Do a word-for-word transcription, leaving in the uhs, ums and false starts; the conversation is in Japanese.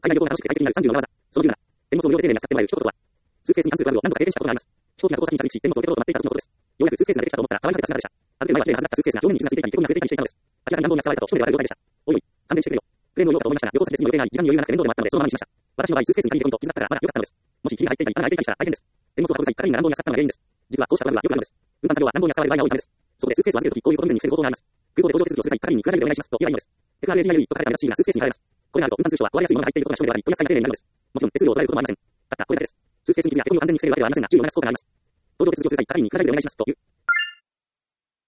海外旅行が楽しく快適になるさんじゅうよんの技。そのじゅうなな、電物を無料で丁寧に扱ってもらえる一言とは、スーツケースに関するトラブルを何度か経験したことがあります。飛行機が渡航先に着陸し、電物を受け取ろうと待っていた時のことです。ようやくスーツケースが出てきたと思ったら、可愛い形が姿でした。預ける前は綺麗なはずだったスーツケースが表面に傷がついていたり、手こぎが増えたりしていたのです。明らかに乱暴に扱われたと一目でわかる状態でした。おいおい、勘弁してくれよ。クレームを言おうかと思いましたが、旅行先で次の予定があり、時間に余裕がなくて面倒でもあったので、そのままにしました。私の場合、スーツケースに限り込みと傷だったらまだ良かったのです。もしひびが入っていたり、穴が開いていたりしたら大変です。電物を運ぶ際、係員が乱暴に扱ったのが原因です。実はこうしたトラブルはよくあるのです。運搬作業は乱暴に扱われる場合が多いためです。そこでスーツケースを預けるとき、こういうことに防ぐ方法があります。空港で搭乗手続きをする際、係員にクラジでお願いしますと言えばいいのです。エクアールエージーアイエルイ と書かれた目立ちシールがスーツケースに貼られます。これがあると、運搬通称は壊れやすいものが入っていることが証明であり、取り扱いが丁寧になるのです。もちろん手数料を取られることもありません。たったこれだけです。スーツケースに傷や手こぎを完全に防ぐわけではありませんが、注意を促すことがあります。搭乗手続きをする際、係員にクラジでお願いしますという。